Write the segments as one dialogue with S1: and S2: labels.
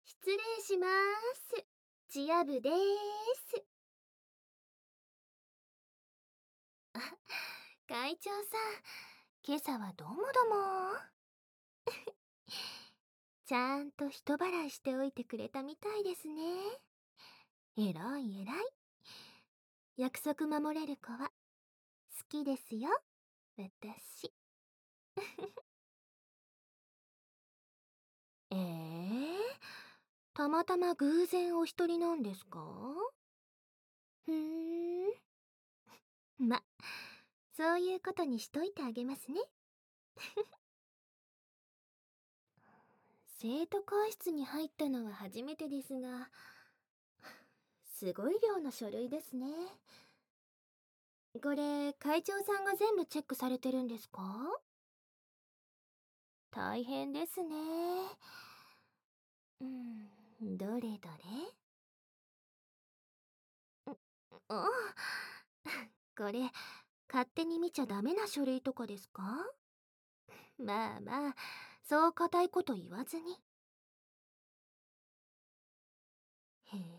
S1: 失礼します。チア部です。会長さん、今朝はどうもども。ちゃんと人払いしておいてくれたみたいですね。えらいえらい。約束守れる子は好きですよ、私。たまたま偶然お一人なんですか？ふーん。ま、そういうことにしといてあげますね。生徒会室に入ったのは初めてですが、すごい量の書類ですね。これ、会長さんが全部チェックされてるんですか？大変ですね。どれどれ。あ、これ、勝手に見ちゃダメな書類とかですか？まあまあ、そう固いこと言わずに。へえ。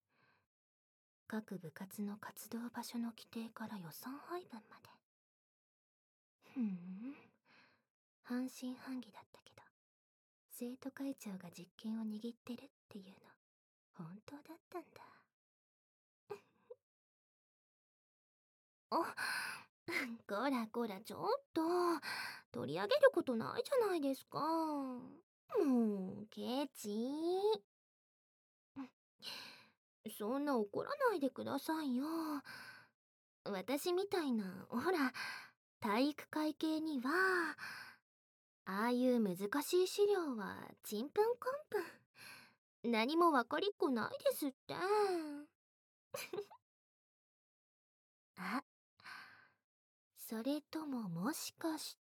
S1: 各部活の活動場所の規定から予算配分まで。ふん。半信半疑だったけど、生徒会長が実権を握ってるっていうの、本当だったんだ。あ、こらこら、ちょっと、取り上げることないじゃないですか。もう、ケチ。そんな怒らないでくださいよ。私みたいな、ほら、体育会系には、ああいう難しい資料はちんぷんかんぷん。何もわかりっこないですって。あ、それとももしかして、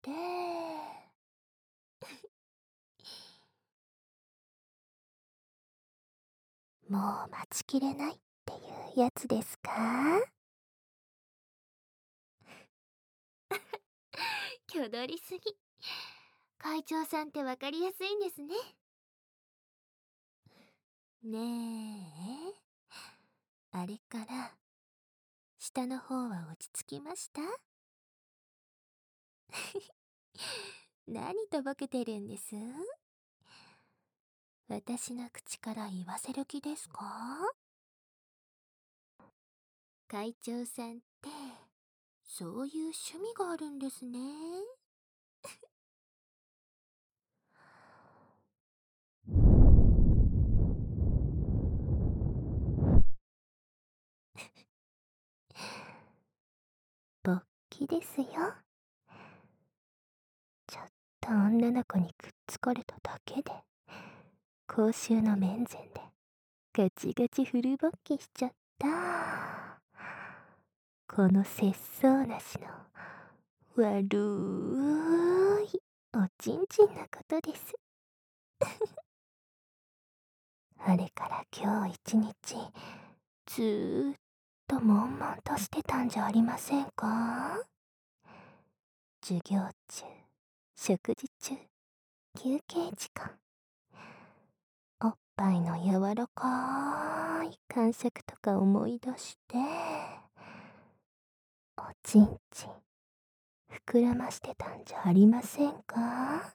S1: もう待ちきれないっていうやつですか？挙取りすぎ。会長さんってわかりやすいんですね。ねえ、あれから下の方は落ち着きました？何とぼけてるんです？私の口から言わせる気ですか？会長さんってそういう趣味があるんですね。勃起ですよ。ちょっと女の子にくっつかれただけで、公衆の面前でガチガチフル勃起しちゃった。この節操なしの悪いおちんちんなことです。あれから今日一日ずーっと悶々としてたんじゃありませんか？授業中、食事中、休憩時間、おっぱいの柔らかい感触とか思い出して、おちんちん膨らましてたんじゃありませんか？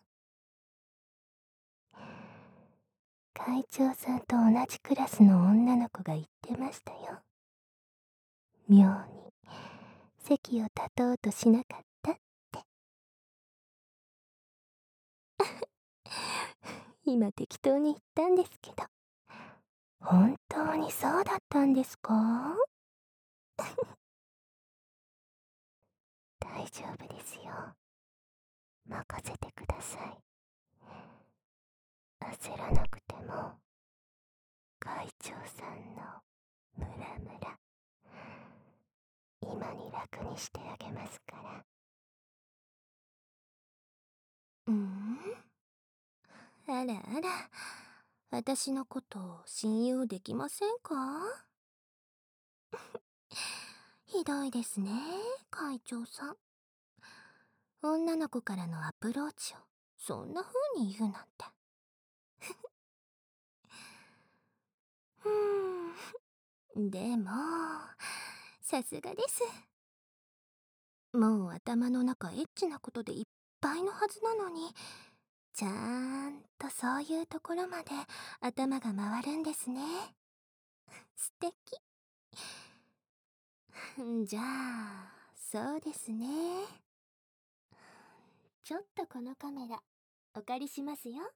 S1: 会長さんと同じクラスの女の子が言ってましたよ。妙に席を立とうとしなかったって。今適当に言ったんですけど、本当にそうだったんですか？大丈夫ですよ。任せてください。焦らなくても、会長さんのムラムラ、今に楽にしてあげますから。あらあら、私のこと信用できませんか？ひどいですね、会長さん。女の子からのアプローチをそんな風に言うなんて。 でも、さすがです。もう頭の中エッチなことでいっぱいのはずなのに、ちゃんとそういうところまで頭が回るんですね。素敵。じゃあ、そうですね。ちょっとこのカメラ、お借りしますよ。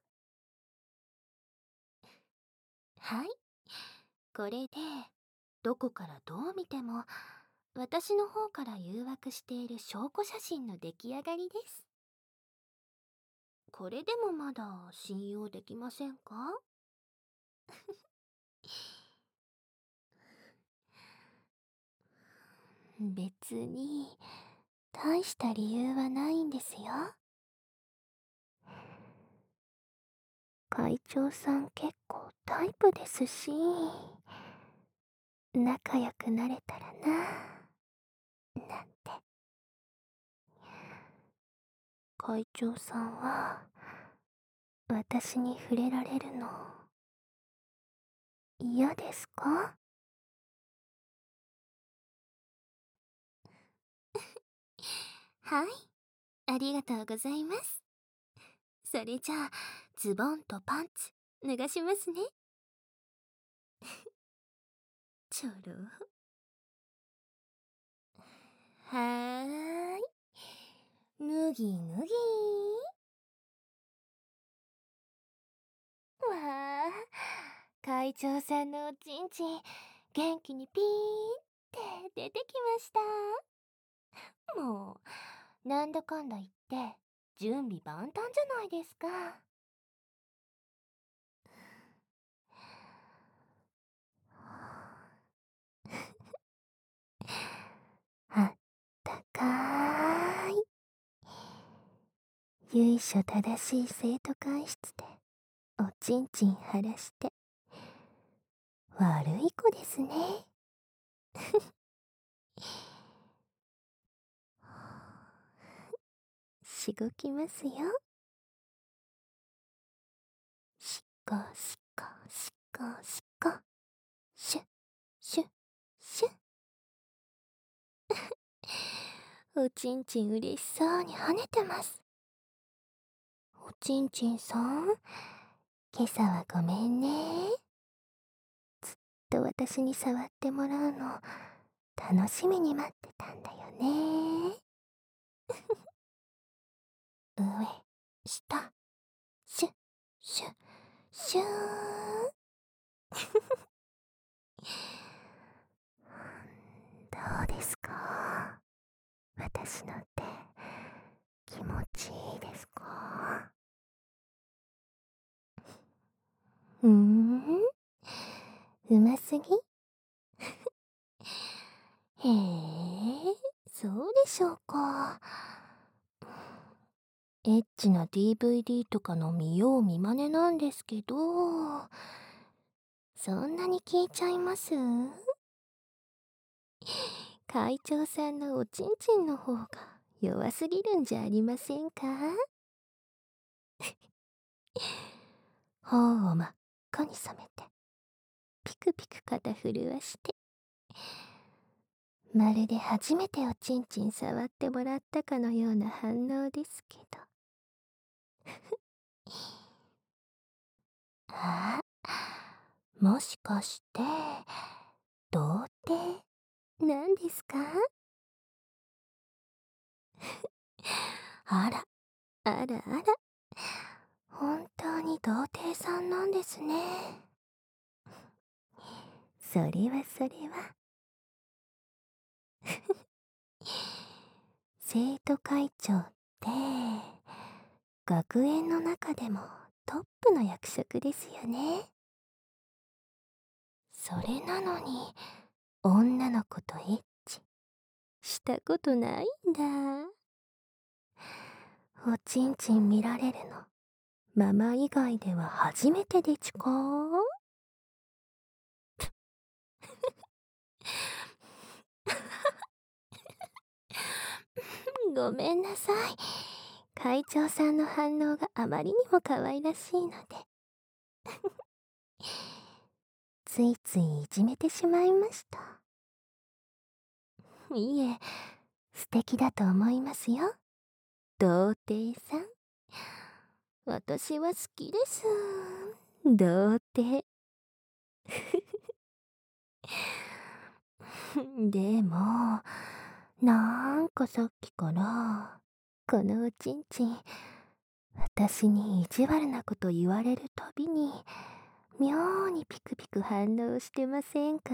S1: はい。これで、どこからどう見ても、私の方から誘惑している証拠写真の出来上がりです。これでもまだ信用できませんか？別に、大した理由はないんですよ。会長さん結構タイプですし、仲良くなれたらな、なんて。会長さんは、私に触れられるの、嫌ですか？はい、ありがとうございます。それじゃあ、ズボンとパンツ、脱がしますね。ちょろ。はーい。脱ぎ脱ぎわあ、会長さんのおちんちん、元気にピーって出てきました。もう、なんだかんだ言って、準備万端じゃないですか。あったかーい。由緒正しい生徒会室で、おちんちん晴らして、悪い子ですね。しごきますよ。しこしこしこしこ。シュッシュッシュッ。おちんちん嬉しそうに跳ねてます。おちんちんさん、今朝はごめんね。ずっと私に触ってもらうの、楽しみに待ってたんだよね。上、下、シュッシュッシュー。どうですか？私の手、気持ちいいですか？うますぎ？へえ、そうでしょうか。エッチな DVD とかの見よう見まねなんですけど、そんなに聞いちゃいます？会長さんのおちんちんの方が弱すぎるんじゃありませんか？頬を真っ赤に染めて、ピクピク肩震わして、まるで初めておちんちん触ってもらったかのような反応ですけど。あ、もしかして、童貞なんですか？あら、あらあら。本当に童貞さんなんですね。それはそれは。生徒会長って、学園の中でもトップの役職ですよね。それなのに、女の子とエッチしたことないんだ。おちんちん見られるの、ママ以外では初めてでちか？ごめんなさい。会長さんの反応があまりにも可愛らしいので。 ついついいじめてしまいました。いえ、素敵だと思いますよ。童貞さん。私は好きです。童貞。でも、なんかさっきから、このおちんちん、私に意地悪なこと言われるたびに、妙にピクピク反応してませんか？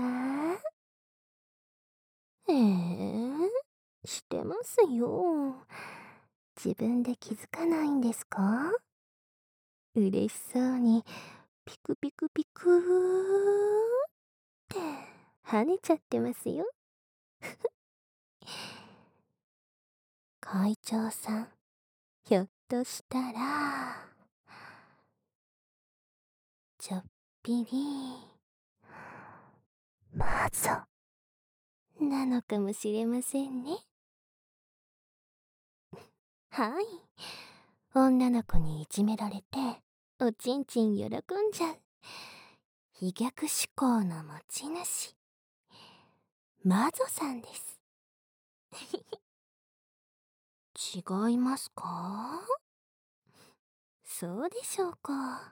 S1: してますよ。自分で気づかないんですか？嬉しそうに、ピクピクピクーって跳ねちゃってますよ。会長さん、ひょっとしたら、ちょっぴり、マゾなのかもしれませんね。はい。女の子にいじめられて、おちんちん喜んじゃう。飛逆思考の持ち主、マゾさんです。違いますか？そうでしょうか。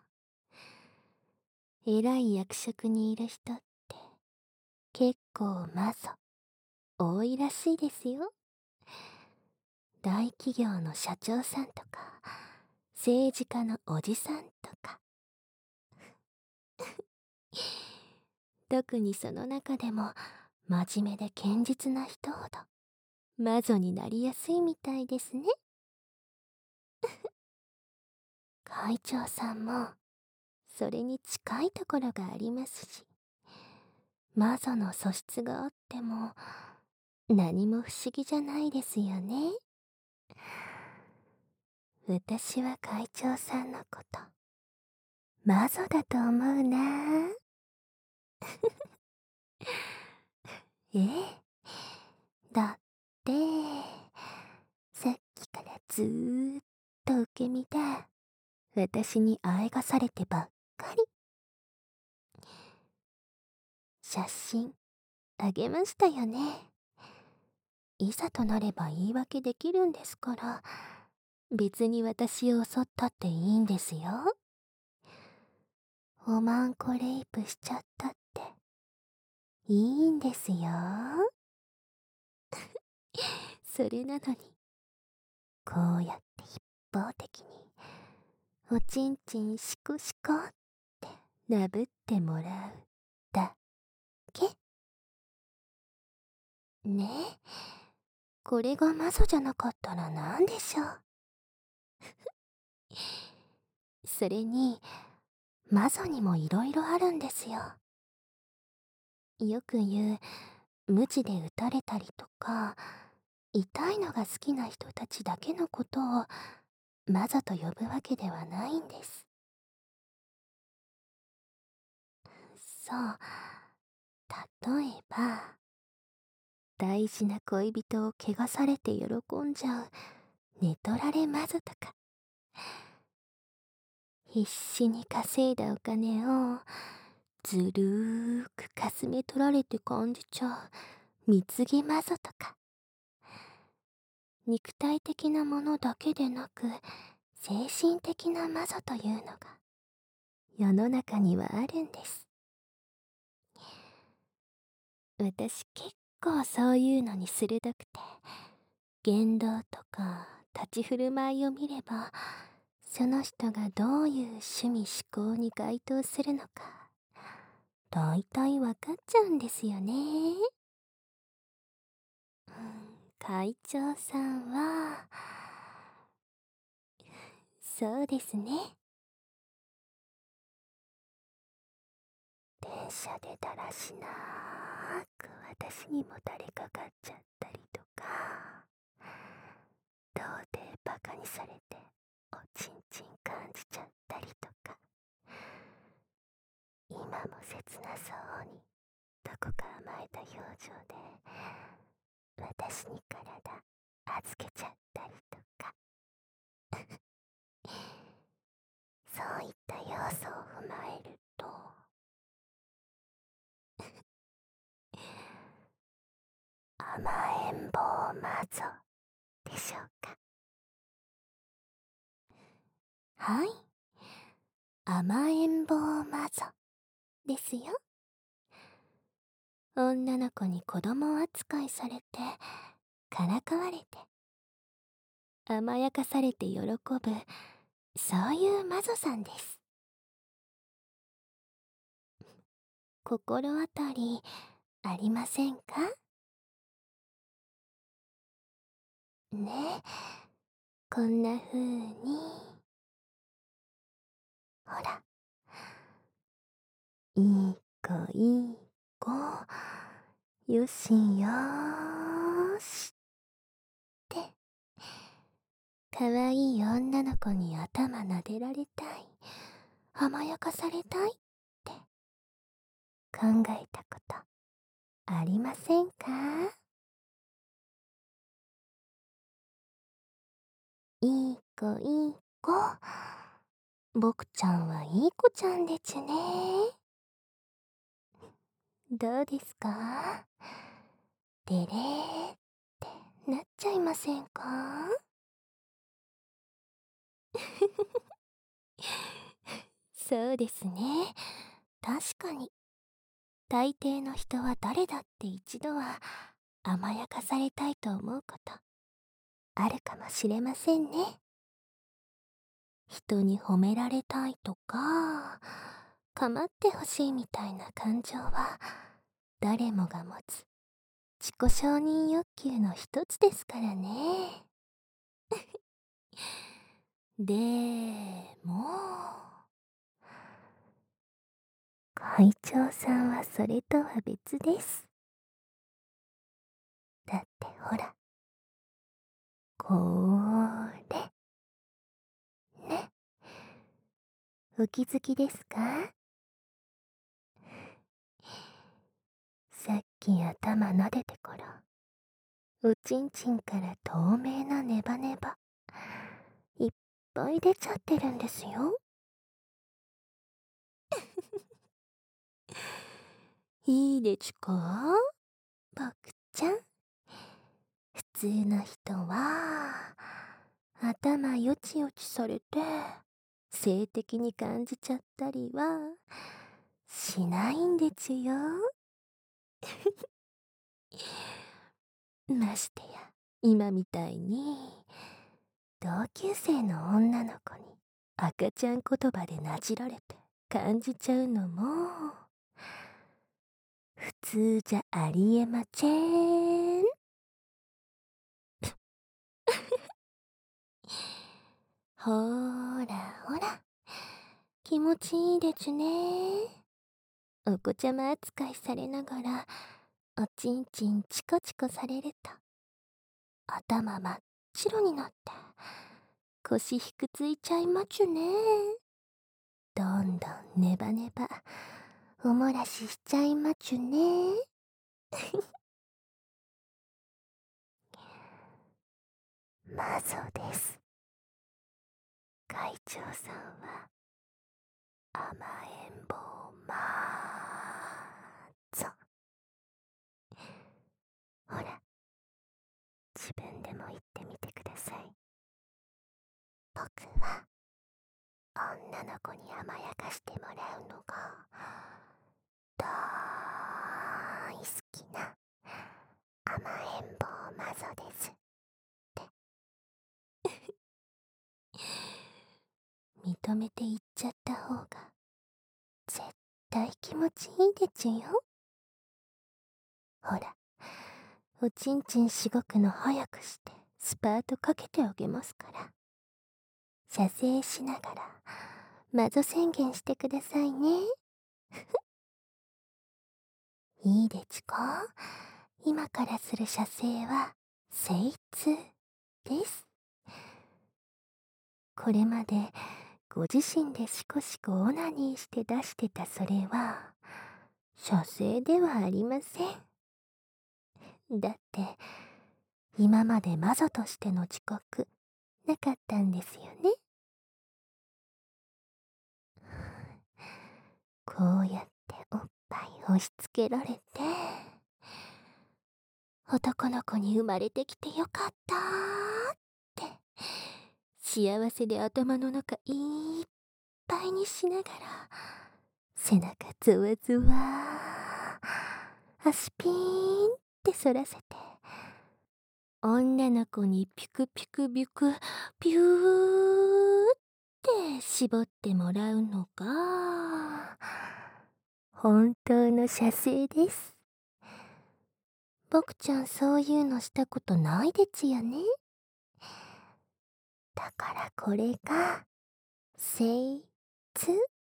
S1: 偉い役職にいる人って結構マゾ多いらしいですよ。大企業の社長さんとか政治家のおじさんとか。特にその中でも真面目で堅実な人ほどマゾになりやすいみたいですね。会長さんもそれに近いところがありますし、マゾの素質があっても何も不思議じゃないですよね。私は会長さんのことマゾだと思うな。ええ、だってさっきからずーっと受け身で私にあえがされてばっかり。写真あげましたよね。いざとなれば言い訳できるんですから、別に私を襲ったっていいんですよ。おまんこレイプしちゃったっていいんですよ。それなのに、こうやって一方的におちんちんシコシコってなぶってもらうだけね。これがマゾじゃなかったら何でしょう。それにマゾにもいろいろあるんですよ。よく言う鞭で打たれたりとか痛いのが好きな人たちだけのことをマゾと呼ぶわけではないんです。そう、例えば大事な恋人を汚されて喜んじゃう寝取られマゾとか、必死に稼いだお金をずるーくかすめ取られて感じちゃう貢ぎマゾとか、肉体的なものだけでなく精神的なマゾというのが世の中にはあるんです。私結構そういうのに鋭くて、言動とか立ち振る舞いを見ればその人がどういう趣味嗜好に該当するのかだいたいわかっちゃうんですよね。会長さんはそうですね。電車でだらしなく私にもたれかかっちゃったりとか、どうでバカにされておちんちん感じちゃったりとか、今も切なそうにどこか甘えた表情で私に体預けちゃったりとか、そういった要素を踏まえるとぞでしょうか。はい、甘えん坊魔女ですよ。女の子に子供扱いされて、からかわれて、甘やかされて喜ぶ、そういう魔女さんです。心当たりありませんか？ね、こんな風に、ほら、いい子いい子、よしよーしって、かわいい女の子に頭撫でられたい、甘やかされたいって考えたことありませんか？いい子いい子、僕ちゃんはいい子ちゃんでちゅね。どうですか？デレーってなっちゃいませんか？そうですね。確かに。大抵の人は誰だって一度は甘やかされたいと思うことあるかもしれませんね。人に褒められたいとか、構ってほしいみたいな感情は誰もが持つ自己承認欲求の一つですからね。でも、会長さんはそれとは別です。だってほら、これ、ね。お気づきですか？さっき頭撫でてから、おちんちんから透明なネバネバ、いっぱい出ちゃってるんですよ。いいでちゅか？僕ちゃん。普通の人は、頭よちよちされて、性的に感じちゃったりは、しないんでちゅよ。ましてや、今みたいに、同級生の女の子に赤ちゃん言葉でなじられて感じちゃうのも、普通じゃありえまちぇん。ほーらほら、気持ちいいでちゅね。お子ちゃま扱いされながら、おちんちんチコチコされると、頭真っ白になって、腰ひくついちゃいまちゅね。どんどんネバネバ、おもらししちゃいまちゅね。魔女です。会長さんは、甘えん坊魔女。ほら、自分でも言ってみてください。僕は、女の子に甘やかしてもらうのが、大好きな甘えん坊魔女ですって。認めて言っちゃった方が絶対気持ちいいでちゅよ。ほら、おちんちんしごくの早くしてスパートかけてあげますから、射精しながら魔女宣言してくださいね。いいでちゅか？今からする射精は精通です。これまでご自身でシコシコオナニーして出してたそれは射精ではありません。だって今まで魔女としての自覚なかったんですよね。こうやっておっぱい押し付けられて、 男の子に生まれてきてよかったって幸せで頭の中いっぱいにしながら背中ゾワゾワ足ピーンって反らせて女の子にピクピクビクピューって絞ってもらうのが本当の射精です。僕ちゃんそういうのしたことないですよね。だからこれがセイツ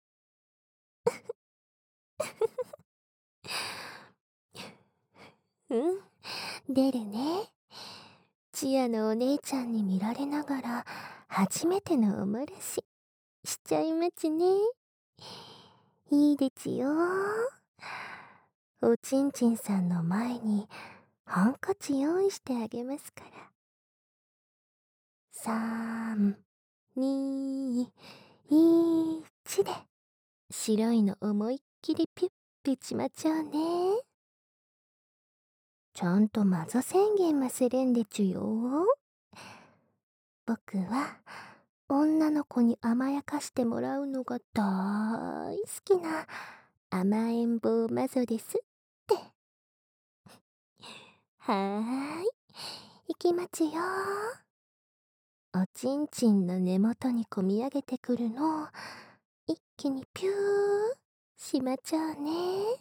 S1: うん出るね。チアのお姉ちゃんに見られながら初めてのおもらししちゃいますね。いいですよ。おちんちんさんの前にハンカチ用意してあげますから。3、2、1で白いの思いっきりピュッピュちまちゃうね。ちゃんとマゾ宣言もするんでちゅよ。僕は女の子に甘やかしてもらうのが大好きな甘えん坊マゾですって。はーい、いきますよ。おちんちんの根元にこみ上げてくるのを一気にピューしまっちゃうね。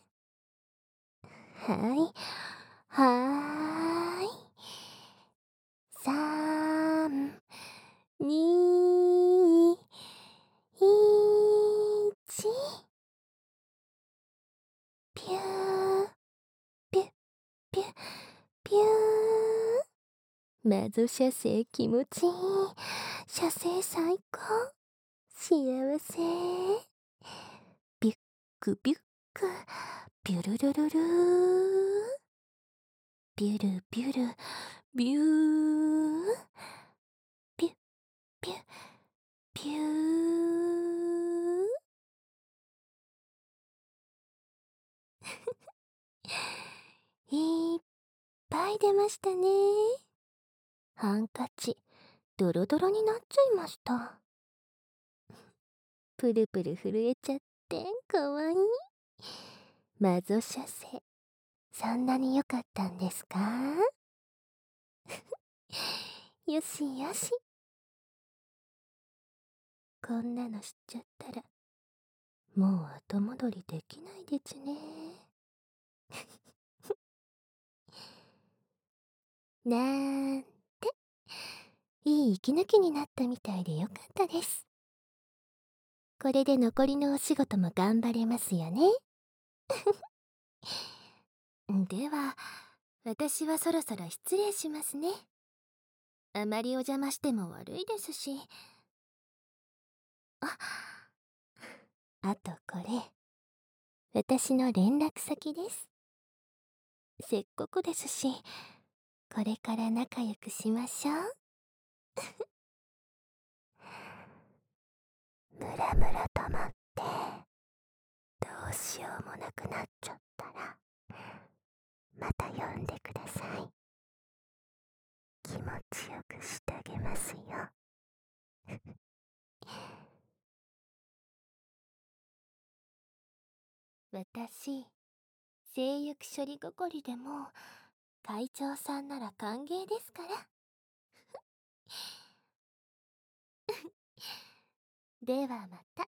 S1: はいはーい。3、2、1、ピュー、ピュッ、ピュッ、ピュー。マゾ射精気持ちいい。射精最高。幸せ。ビュックビュック、ビュルルルルー。ビュルビュル、ビュー。ピュッ、ピュッ、ピュー。いっぱい出ましたね。ハンカチ、ドロドロになっちゃいました。プルプル震えちゃってかわいい。マゾ射精、そんなに良かったんですか？よしよし。こんなの知っちゃったら、もう後戻りできないでちね。なんて、いい息抜きになったみたいでよかったです。これで残りのお仕事も頑張れますよね。では、私はそろそろ失礼しますね。あまりお邪魔しても悪いですし。あとこれ、私の連絡先です。せっかくですし、これから仲良くしましょう。ムラムラ溜まって、どうしようもなくなっちゃったら、また呼んでください。気持ちよくしてあげますよ。私、性欲処理係でも会長さんなら歓迎ですから。ではまた。